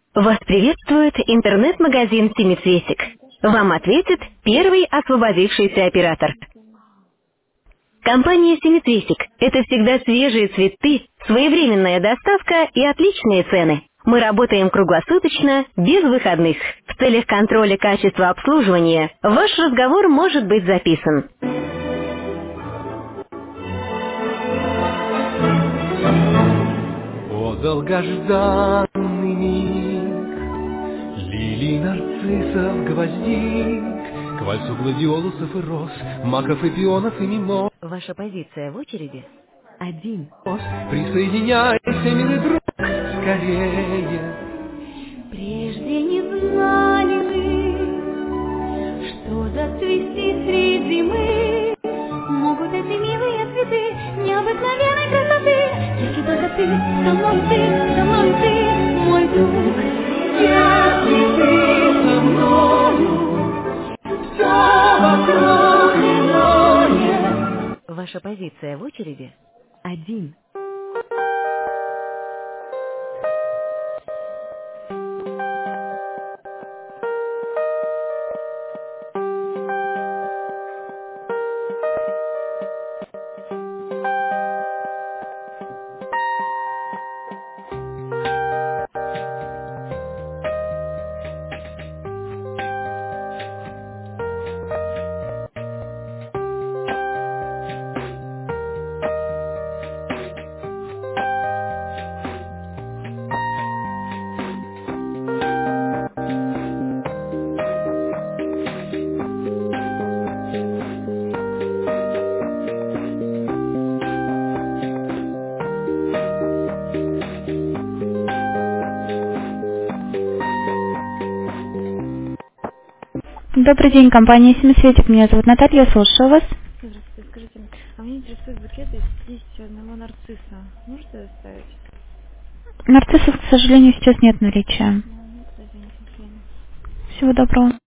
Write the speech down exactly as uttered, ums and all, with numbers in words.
Вас приветствует интернет-магазин «Семицветик». Вам ответит первый освободившийся оператор. Компания «Семицветик» — это всегда свежие цветы, своевременная доставка и отличные цены. Мы работаем круглосуточно, без выходных. В целях контроля качества обслуживания ваш разговор может быть записан. О, долгожданный миг, лилий, нарциссов, гвоздик, к вальсу гладиолусов и роз, маков и пионов и мимоз. Ваша позиция в очереди? Один. Присоединяйся, милый друг, скорее. Прежде не знали мы, что зацвести среди мы могут эти милые цветы необыкновенной красоты. Если только ты, со мной ты, со мной ты, мой друг. Если ты со мною, все вокруг иное. Ваша позиция в очереди? Один. Добрый день, компания «Семицветик». Меня зовут Наталья, я слушаю вас. Здравствуйте, скажите, а мне интересует букет из пятидесяти одного нарцисса. Можете доставить? Нарциссов, к сожалению, сейчас нет наличия. Ну, нет, извините, Всего доброго.